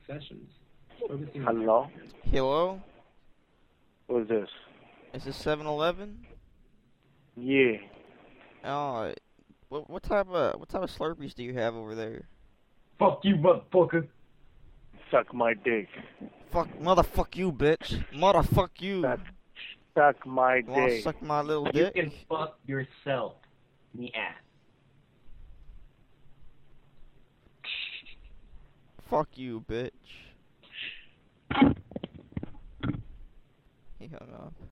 sessions. Focusing on Hello? Hello? What's this? Is this 7-Eleven? Yeah. Oh, what type of Slurpees do you have over there? fuck you, motherfucker. Suck my dick. Motherfuck you, bitch. Motherfuck you. Suck my You wanna dick. suck my little You dick? can fuck yourself in the ass. Fuck you, bitch. He hung up.